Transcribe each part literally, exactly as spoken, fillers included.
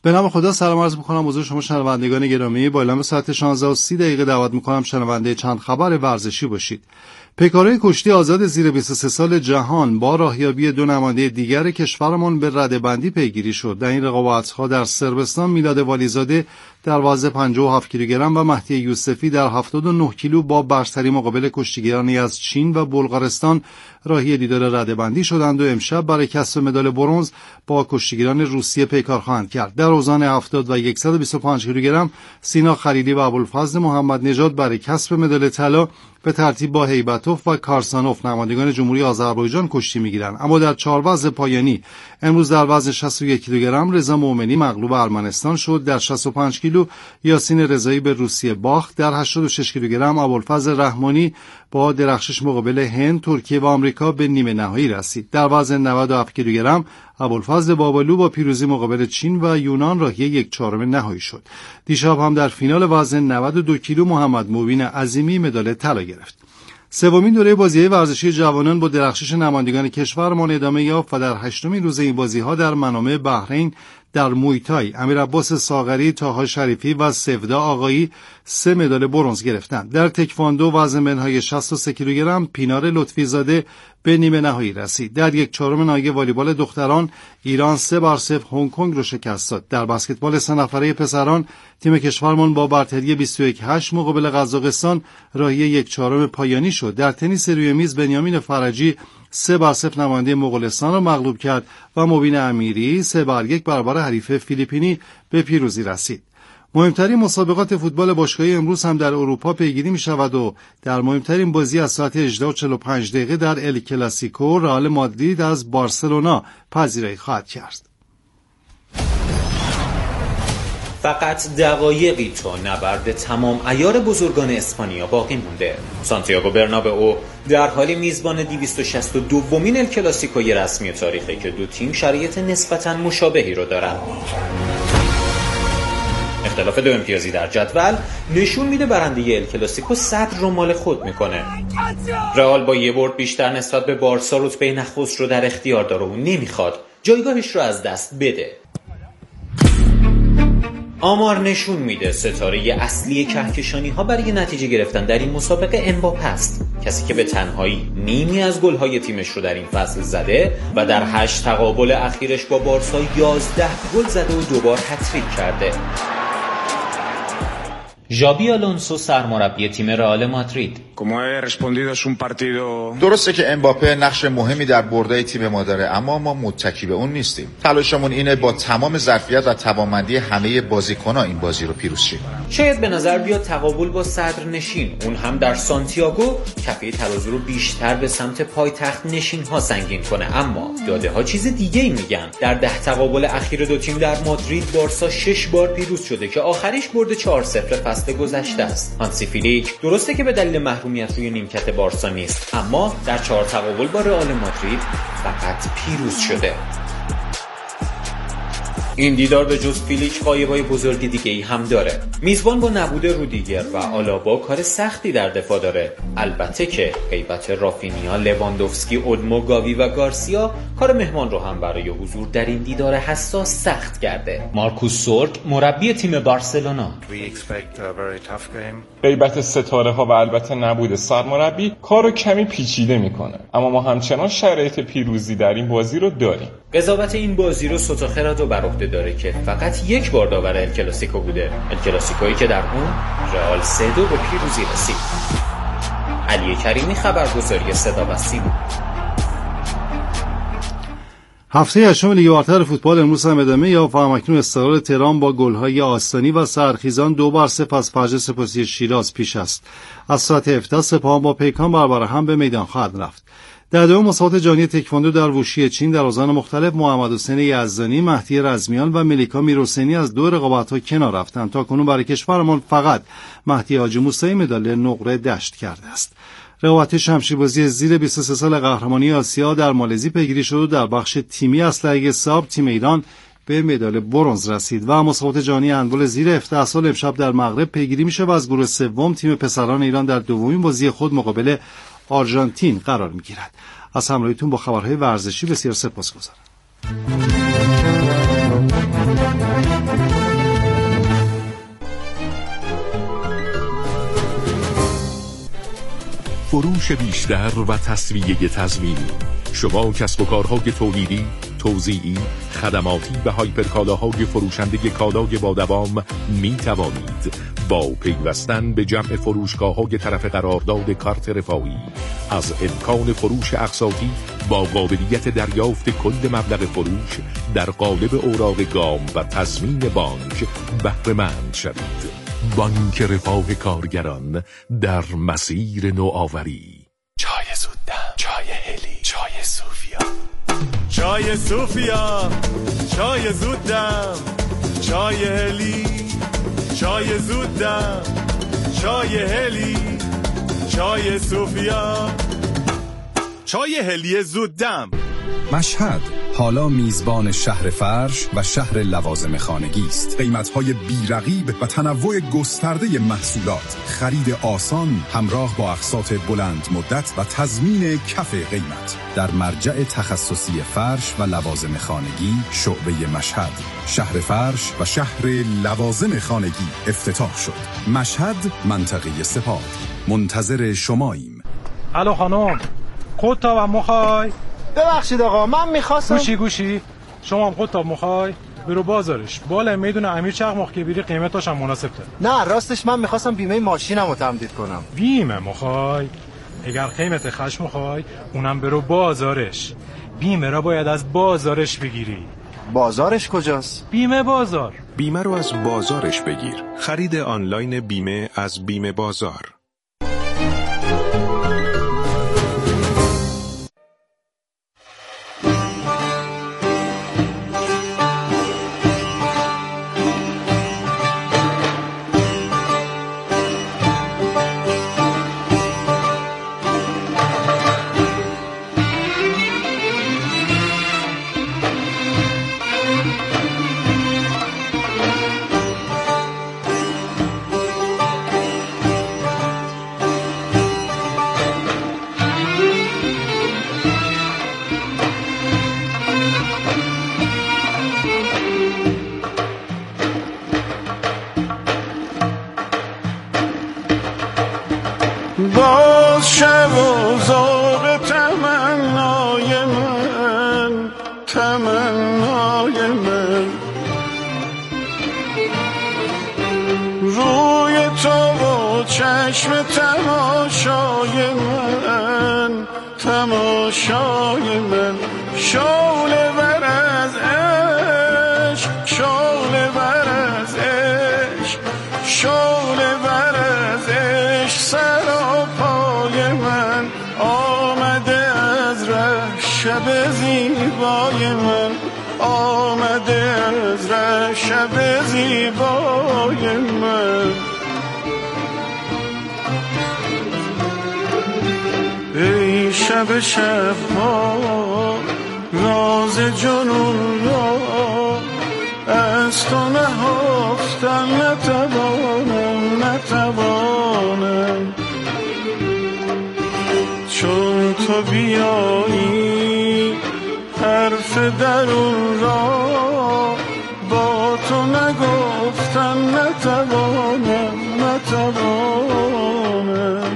به نام خدا سلام عرض می‌کنم حضور شما شنوندگان گرامی. با اعلام ساعت شانزده و سی دقیقه دعوت می‌کنم شنونده چند خبر ورزشی باشید. پیکارهای کشتی آزاد زیر بیست و سه سال جهان با راهیابی دو نماینده دیگر کشورمان به رده‌بندی پیگیری شد. در این رقابت‌ها در صربستان میلاد والیزاده در وزن پنجاه و هفت کیلوگرم و مهدی یوسفی در هفتاد و نه کیلو با برتری مقابل کشتیگیرانی از چین و بلغارستان راهی دیدار رده‌بندی شدند و امشب برای کسب مدال برنز با کشتیگیران روسیه پیکار خواهند کرد. در اوزان هفتاد و صد و بیست و پنج کیلوگرم سینا خلیلی و ابوالفضل محمد نژاد برای کسب مدال طلا به ترتیب با هیبتوف و کارسانوف نمایندگان جمهوری آذربایجان کشتی میگیرند. اما در چهار وزن پایانی امروز در وزن شصت و یک کیلوگرم رضا مومنی مغلوب ارمنستان شد. در شصت و پنج کیلو یاسین رضایی به روسیه باخت. در هشتاد و شش کیلوگرم ابوالفضل رحمانی با درخشش مقابل هند، ترکیه و آمریکا به نیمه نهایی رسید. در وزن نود و هفت کیلوگرم ابوالفضل بابالو با پیروزی مقابل چین و یونان راهی یک چهارم نهایی شد. دیشب هم در فینال وزن نود و دو کیلو محمد مبین عظیمی مدال طلا گرفت. سومین دوره بازی‌های ورزشی جوانان با درخشش نمایندگان کشورمان ادامه یافت و در هشتمین روز این بازی‌ها در منامه بحرین در مویتای امیرعباس ساغری، طاها شریفی و سفدا آقایی سه مدال برنز گرفتند. در تکواندو وزن منهای شصت و سه کیلوگرم پینار لطفی زاده به نیمه نهایی رسید. در یک چهارم نهایی والیبال دختران ایران سه بر صفر هنگ کنگ را شکست داد. در بسکتبال سه نفره پسران تیم کشورمان با برتری بیست و یک هشت مقابل قزاقستان راهی یک چهارم پایانی شد. در تنیس روی میز بنیامین فرجی سه بر صفر نماینده مغولستان را مغلوب کرد و مبین امیری سه بر یک برابر حریف فیلیپینی به پیروزی رسید. مهمترین مسابقات فوتبال باشگاهی امروز هم در اروپا پیگیری می شود و در مهمترین بازی از ساعت هجده و چهل و پنج دقیقه در ال کلاسیکو رئال مادرید از بارسلونا پذیرایی خواهد کرد. فقط دقایقی تا نبرد تمام عیار بزرگان اسپانیا باقی مونده. سانتیاگو برنابئو در حال میزبان دویست و شصت و دومین ال کلاسیکوی رسمی تاریخی که دو تیم شرایط نسبتاً مشابهی رو دارن. اختلاف دو امتیازی در جدول نشون میده برنده ال کلاسیکو صدر رو مال خود میکنه. رئال با یه برد بیشتر نسبت به بارسا رتبه نخست رو در اختیار داره و نمیخواد جایگاهش رو از دست بده. آمار نشون میده ستاره اصلی کهکشانی ها برای نتیجه گرفتن در این مسابقه امباپه است، کسی که به تنهایی نیمی از گل‌های تیمش رو در این فصل زده و در هشت تقابل اخیرش با بارسا یازده گل زده و دوبار هتریک کرده. ژابی آلونسو سرمربی تیم رئال مادرید: درسته که امباپه نقش مهمی در بردای تیم ما داره، اما ما متکی به اون نیستیم. تلاشمون اینه با تمام ظرفیت و توانمندی همه بازیکن‌ها این بازی رو پیروز شیم. شاید به نظر بیاد تقابل با صدرنشین، اون هم در سانتیاگو، کفه ترازو رو بیشتر به سمت پایتخت نشین‌ها سنگین کنه، اما داده‌ها چیز دیگه‌ای میگن. در ده تقابل اخیر دو تیم در مادرید بارسا شش بار پیروز شده که آخریش برد چهار صفر فصل گذشته است. هانسی فیلیک درسته که به دلیل محرومیت روی نیمکت بارسا نیست، اما در چهار تقابل با رئال مادرید فقط پیروز شده. این دیدار به جز فیلیک غایبای بزرگ دیگه ای هم داره. میزبان با نبود رودیگر و آلابا کار سختی در دفاع داره. البته که غیبت رافینیا، لواندوفسکی، اولمو، گاوی و گارسیا کار مهمان رو هم برای حضور در این دیدار حساس سخت کرده. مارکوس سورک مربی تیم بارسلونا: غیبت ستاره ها و البته نبود سرمربی کارو کمی پیچیده میکنه، اما ما همچنان شرایط پیروزی در این بازی رو داریم. قضاوت این بازی رو سوتوخرادو بر عهده داره که فقط یک بار داور ال کلاسیکو بوده، ال کلاسیکویی که در اون رئال سه دو به پیروزی رسید. علی کریمی، خبرگزاری صدا و سیما. هفته هشتم لیگ برتر فوتبال امروز هم ادامه یافت و همکنون استقلال تهران با گل‌های آستانی و سرخیزان دو بر صفر از فرج سپاسی شیراز پیش است. از ساعت هفده سپاهان با پیکان برابر هم به میدان خواهد رفت. در دوم مسابقات جهانی تکواندو در ووشی چین در اوزان مختلف محمد حسین یزدانی، مهدی رزمیان و ملیکا میرحسینی از دو رقابت‌ها کنار رفتند. تا کنون برای کشورمان فقط مهدی حاجی موسوی مدال نقره دشت کرده است. رقابت شمشیربازی زیر بیست و سه سال قهرمانی آسیا در مالزی پیگیری شد و در بخش تیمی اسلحه ساب تیم ایران به مدال برنز رسید و مسابقات جهانی هندبال زیر هفده سال امشب در مغرب پیگیری میشه و از گروه سوم تیم پسران ایران در دومین بازی خود مقابل آرژانتین قرار میگیرد. از همراهیتون با خبرهای ورزشی بسیار سپاسگزارم. فروش بیشتر و تسویه تضمینی. شما کسب و کارهای تولیدی، توزیعی، خدماتی و هایپرکالاهای فروشنده کالای با دوام می توانید با پیوستن به جمع فروشگاه‌های طرف قرارداد کارت رفاهی از امکان فروش اقساطی با قابلیت دریافت کل مبلغ فروش در قالب اوراق گام و تضمین بانک بهره مند شوید. بانک رفاه کارگران در مسیر نوآوری. چای زودم، چای هلی، چای صوفیا، چای صوفیا، چای زودم، چای هلی، چای زودم، چای هلی، چای صوفیا، چای هلی زودم. مشهد حالا میزبان شهر فرش و شهر لوازم خانگی است. قیمت‌های بی‌رقیب و تنوع گسترده محصولات، خرید آسان همراه با اقساط بلند مدت و تضمین کف قیمت در مرجع تخصصی فرش و لوازم خانگی شعبه مشهد. شهر فرش و شهر لوازم خانگی افتتاح شد. مشهد، منطقه سپاه. منتظر شماییم. الو خانم، خودتا و مخوای؟ ببخشید آقا، من میخواستم. گوشی گوشی شما هم خودتا مخوای؟ برو بازارش بالا میدونه امیر چقماق که بیری قیمتاش هم مناسب تر. نه راستش من میخواستم بیمه ماشینم رو تمدید کنم. بیمه مخوای؟ اگر قیمت خشم مخوای اونم برو بازارش. بیمه را باید از بازارش بگیری. بازارش کجاست؟ بیمه بازار. بیمه رو از بازارش بگیر. خرید آنلاین بیمه از بیمه بازار. باز شب و زاغ تمنای من، تمنای من، روی تو و چشم تماشای من، تماشای من، شعله ور از عشق، شعله ور از عشق، شعله ور از عشق، سراپای من آمده از ره، شب زیبای من آمده از ره، شب زیبای من. ای شب شبها راز جنون را از تو نهفتن نتوانم، نتوانم، چون تو بیایی حرف درون را با تو نگفتن نتوانم، نتوانم.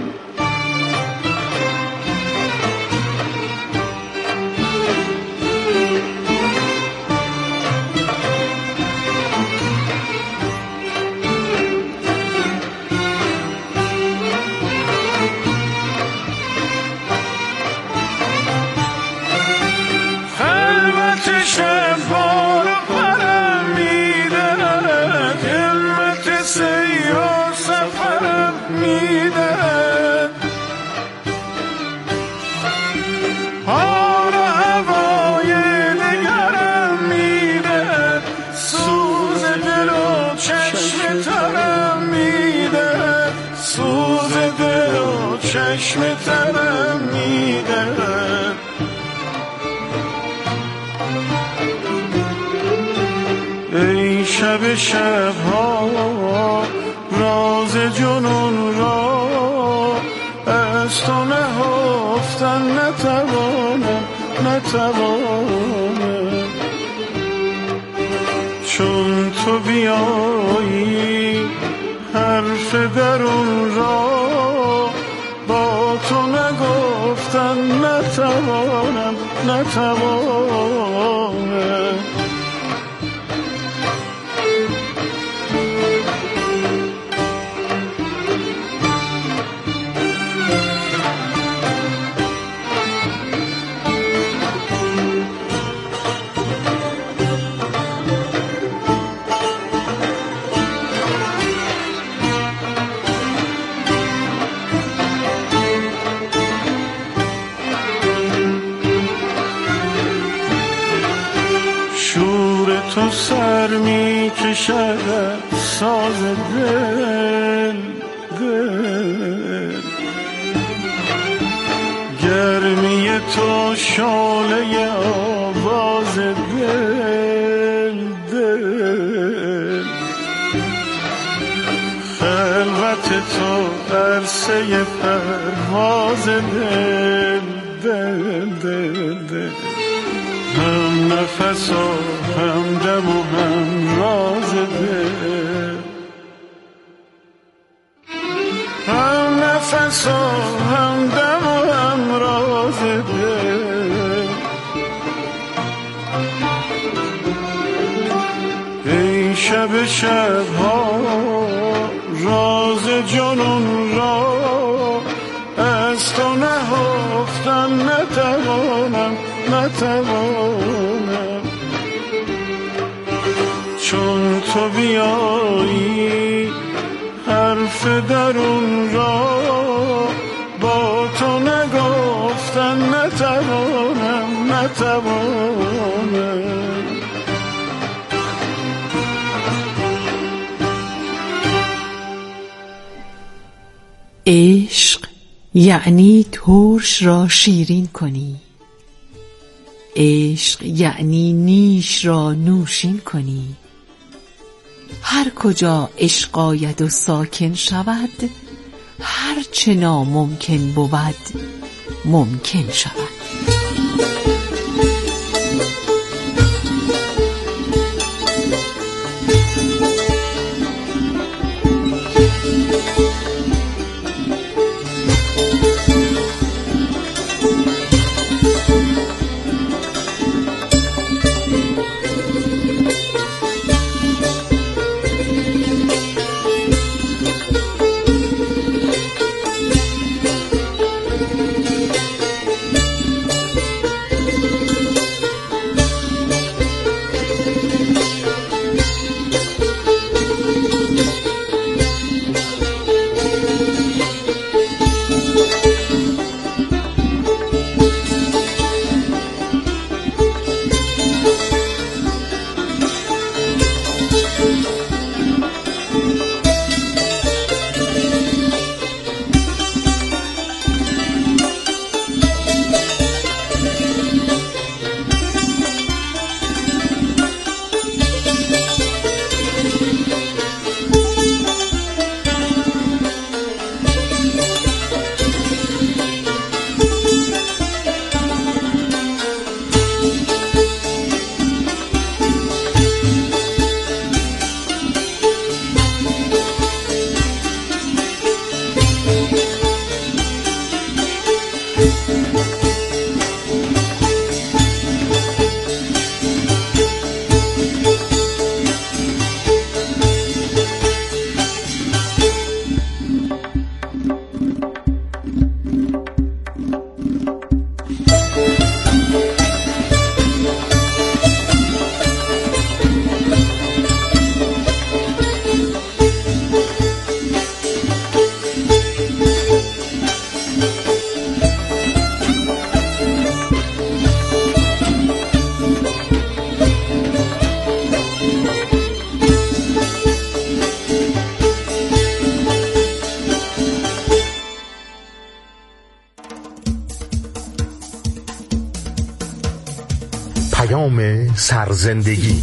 چشم ترم میده، ای شب شبها راز جنون را از تو نهفتن نتوانم، نتوانم، چون تو بیایی حرف درون را با تو گفتن نتوانم نتوانم. تو سر می کشد ساز دل دل، گرمی تو شعله آواز دل دل، خلوت تو عرصه پرواز دل دل دل دل، هم نفس و هم دم و هم راز دل، هم نفس و هم دم و هم راز دل. ای شب شبها راز جنون را از تو نهفتن نتوانم نتوانم، چون تو بیایی حرف درون را با تو نگفتن نتوانم نتوانم. عشق یعنی ترش را شیرین کنی، عشق یعنی نیش را نوشین کنی. هر کجا عشق آید و ساکن شود، هر چه ناممکن بود ممکن شود. سرزندگی.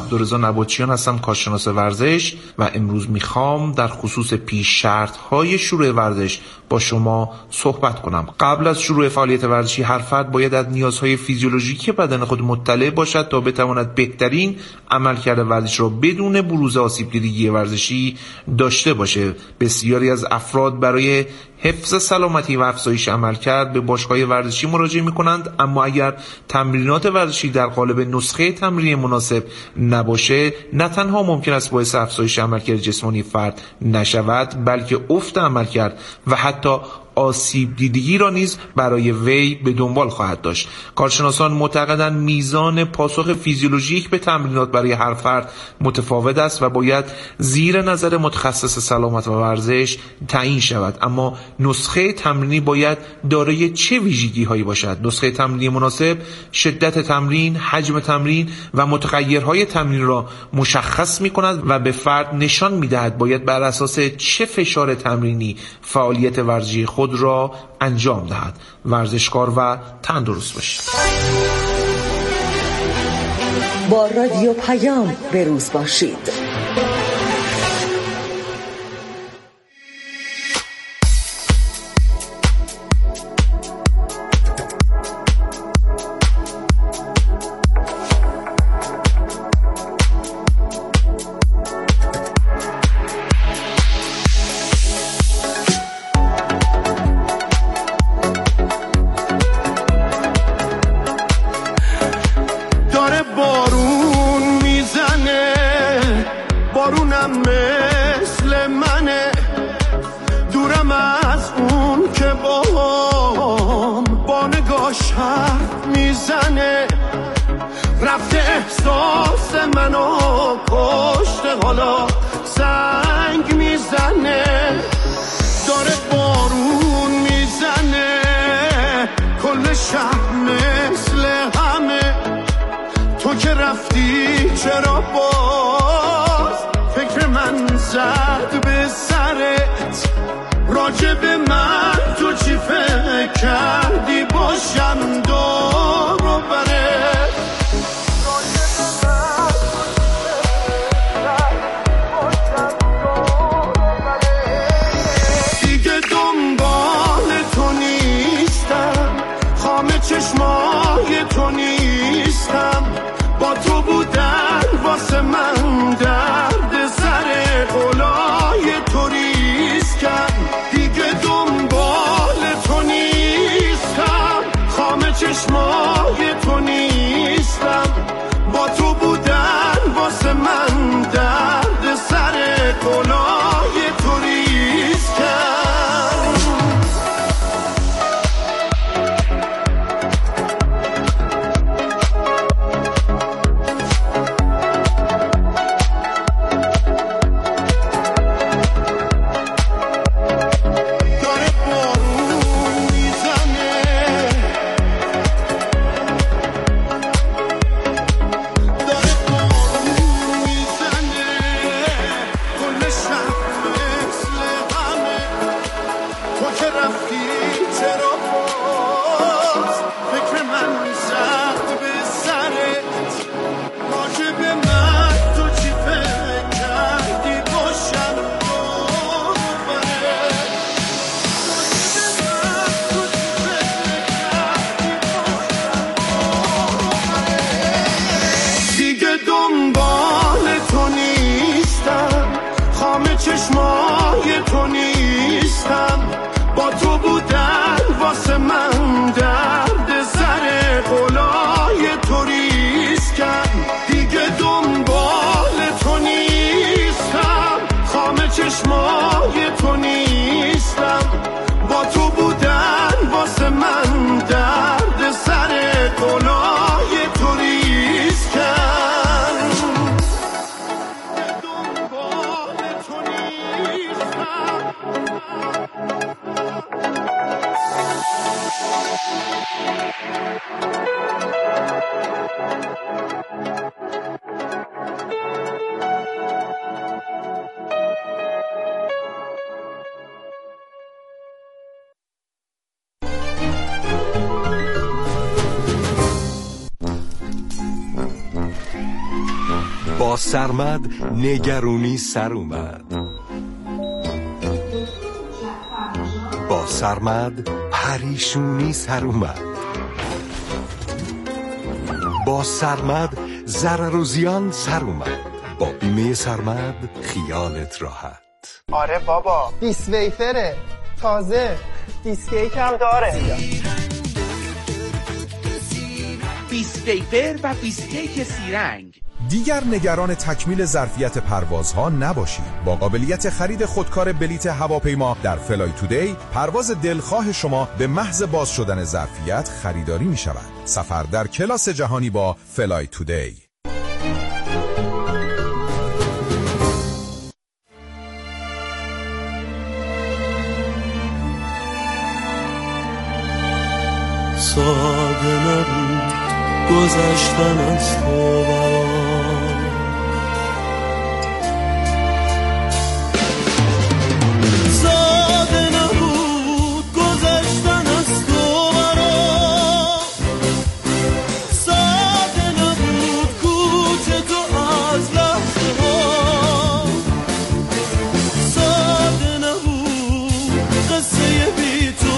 عبدالرضا نباتچیان هستم، کارشناس ورزش، و امروز میخوام در خصوص پیش شرط‌های شروع ورزش با شما صحبت کنم. قبل از شروع فعالیت ورزشی هر فرد باید از نیازهای فیزیولوژیکی بدن خود مطلع باشد تا بتواند بهترین عملکرد ورزش را بدون بروز آسیب‌دیدگی ورزشی داشته باشه. بسیاری از افراد برای حفظ سلامتی و افزایش عملکرد به باشگاه ورزشی مراجعه می‌کنند، اما اگر تمرینات ورزشی در قالب نسخه تمرین مناسب نباشه، نه تنها ممکن است باعث افزایش عملکرد جسمانی فرد نشود، بلکه افت عملکرد و حتی آسیب دیدگی را نیز برای وی به دنبال خواهد داشت. کارشناسان معتقدند میزان پاسخ فیزیولوژیک به تمرینات برای هر فرد متفاوت است و باید زیر نظر متخصص سلامت و ورزش تعیین شود. اما نسخه تمرینی باید دارای چه ویژگی هایی باشد؟ نسخه تمرینی مناسب شدت تمرین، حجم تمرین و متغیرهای تمرین را مشخص می کند و به فرد نشان می دهد باید بر اساس چه فشار تمرینی فعالیت ورزشی خود را انجام دهد. ورزشکار و تندرست باشید. با رادیو پیام به روز باشید. سرمد نگرونی سر اومد. با سرمد پریشونی سر اومد. با سرمد ضرر و زیان سر اومد. با بیمه سرمد خیالت راحت. آره بابا، بیس ویفره تازه، دیسکیک هم داره. بیس ویفر و بیسکیک سیرنگ. دیگر نگران تکمیل ظرفیت پروازها نباشید. با قابلیت خرید خودکار بلیت هواپیما در فلای تودی، پرواز دلخواه شما به محض باز شدن ظرفیت خریداری می شود. سفر در کلاس جهانی با فلای تودی. ساده نبود گذشتن از تو برام، ساده نبود گذشتن از تو برام، ساده نبود کوچه تو از لحظه ها، ساده نبود قصه بی تو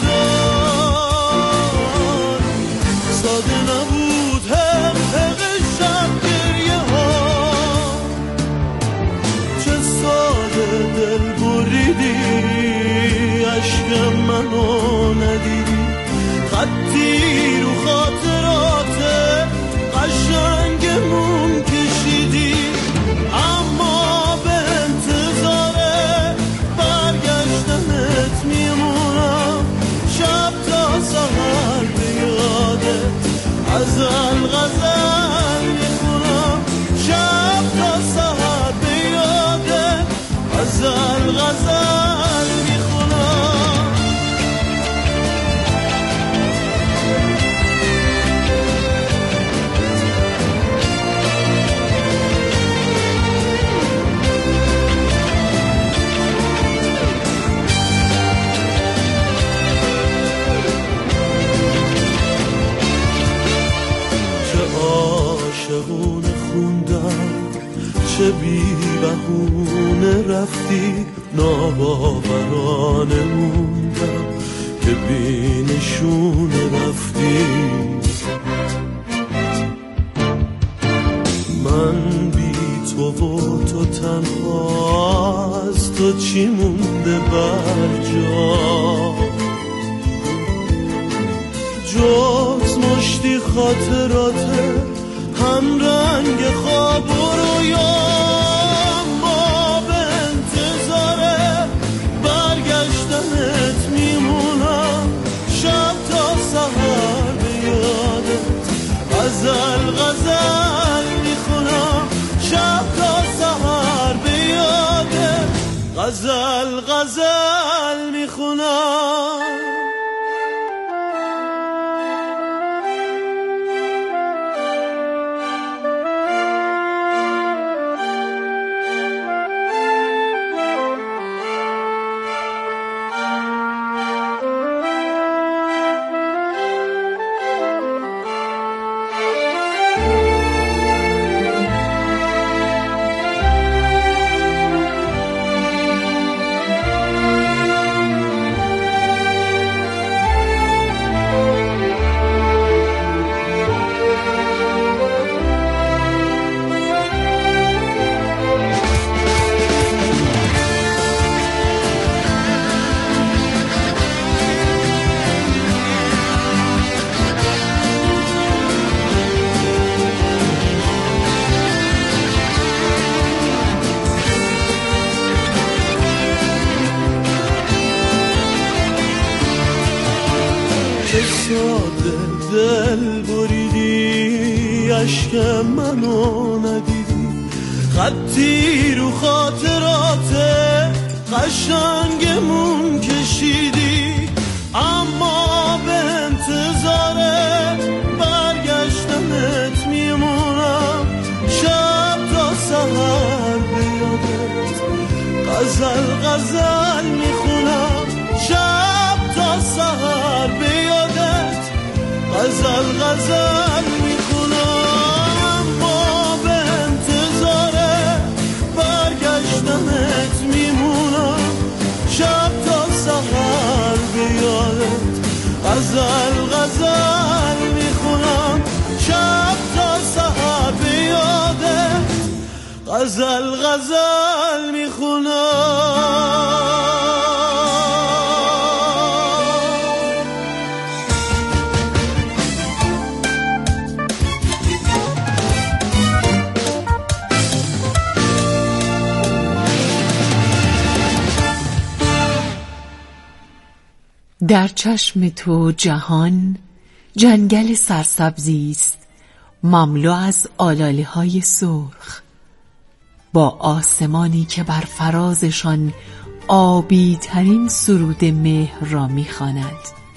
ساده نبود هم حق شب گریه ها، چه ساده دل بریدی عشق منو ندیدی، خطی رو خاطرات قشنگمون کشیدی، اما به انتظار برگشتنت میمونم شب تا سحر به یادت غزل غزل میخونم، شب تا سحر به یادت غزل غزل میخونم. عاشقونه خوندم چه بی بهونه رفتی، ناباورانه موندم که بی نشونه رفتی، من بی تو و تو تنها، از تو چی مونده بر جا، جز مشتی خاطراته هم رنگ خواب و رویا، ما به انتظار برگشتنت میمونم شب تا سحر به یادت غزل غزل میخونم، شب تا سحر به یادت غزل غزل میخونم. دل بریدی عشق منو ندیدی، خطی رو خاطرات قشنگمون کشیدی، اما به انتظار برگشتنت میمونم شب تا سحر به یادت غزل غزل میخونم، شب تا سحر به یادت غزل غزل میخونم، ما به انتظار غزل غزل میخونم. در چشم تو جهان جنگل سرسبزی است، مملو از آلاله های سرخ، با آسمانی که بر فرازشان آبی ترین سرود مهر را می‌خواند.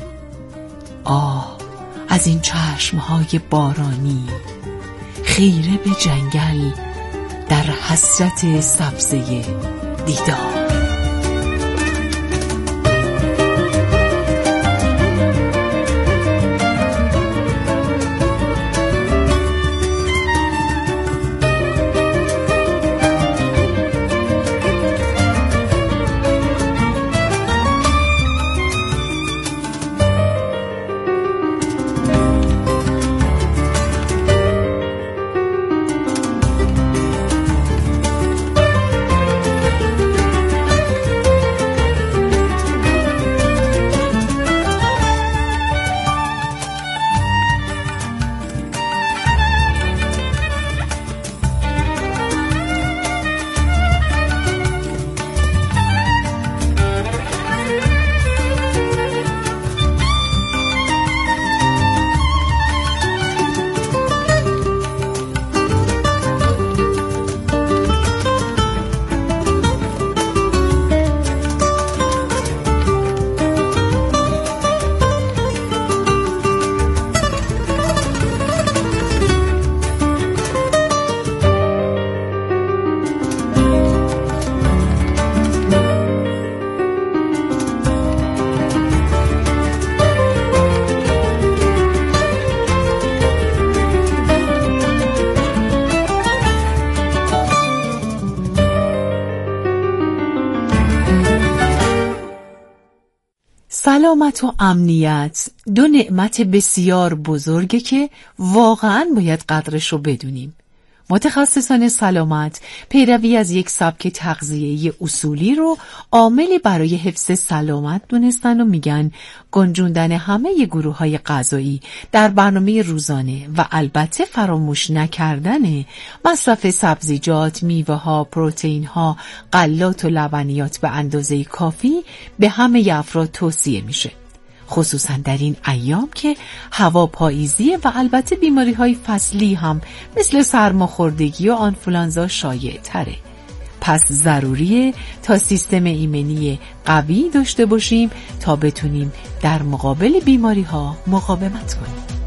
آه از این چشمهای بارانی، خیره به جنگل در حسرت سبزه دیدار. سلامت و امنیت دو نعمت بسیار بزرگه که واقعاً باید قدرش رو بدونیم. متخصصان سلامت پیروی از یک سبک تغذیه‌ای اصولی رو عاملی برای حفظ سلامت دونستن و میگن گنجوندن همه گروه‌های غذایی در برنامه روزانه و البته فراموش نکردن مصرف سبزیجات، میوه‌ها، پروتئین‌ها، غلات و لبنیات به اندازه کافی به همه افراد توصیه میشه. خصوصا در این ایام که هوا پاییزیه و البته بیماری‌های فصلی هم مثل سرماخوردگی و آنفولانزا شایع تره. پس ضروریه تا سیستم ایمنی قوی داشته باشیم تا بتونیم در مقابل بیماری‌ها مقاومت کنیم.